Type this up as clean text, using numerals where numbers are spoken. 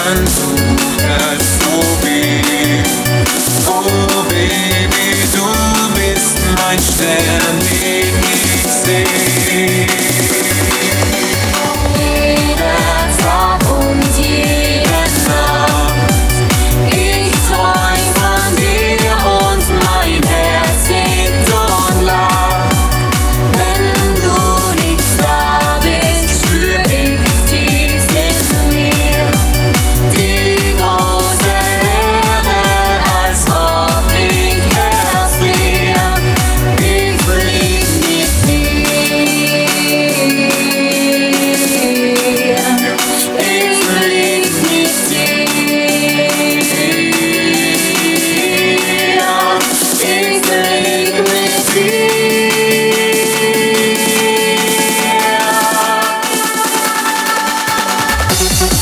dann tut es so weh. Oh Baby, du bist mein Stern, den ich seh. Jeder Tag und jede Nacht, ich träum von dir und mein Herz singt und lacht. Wenn du nicht da bist, spür ich tief in mir die große Leere, als ob ich erfrier. Ich flieg mit dir. Ich flieg mit dir. Ich flieg mit dir.